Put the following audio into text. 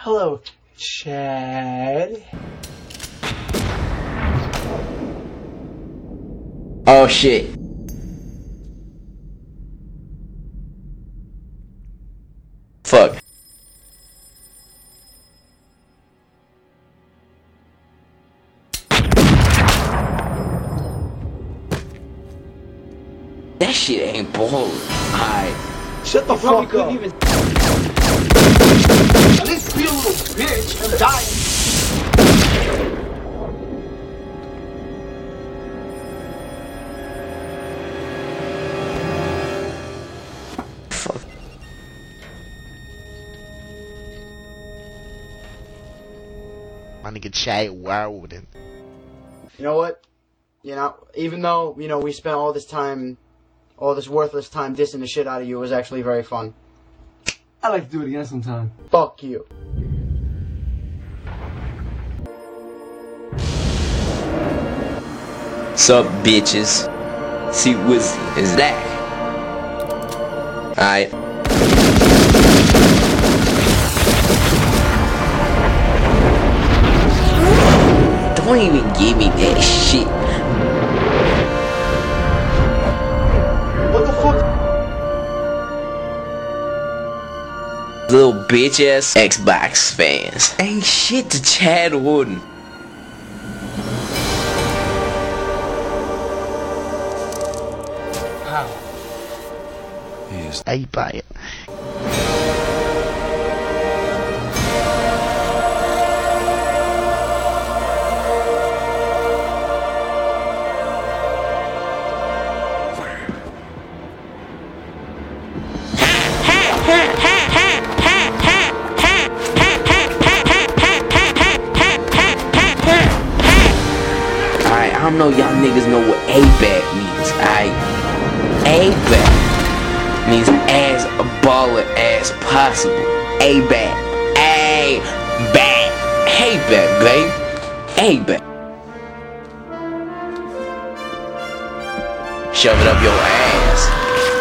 Hello, Chad. Oh shit. Fuck. That shit ain't ballin'. Alright. Shut the fuck up. Even... At least be a little bitch and die. Fuck. My nigga Chad wildin'. You know what? Even though, we spent all this time, all this worthless time dissing the shit out of you, it was actually very fun. I'd like to do it again sometime. Fuck you. Sup, bitches? See what's is that? Alright. Don't even give me that shit. What the fuck? Little bitch ass Xbox fans. Ain't shit to Chad Wooden. How? How you buy it? Alright, I don't know y'all niggas know what ABAT means, alright? ABAT means as a baller as possible. ABAT. ABAT. ABAT, babe. ABAT. Shove it up your ass.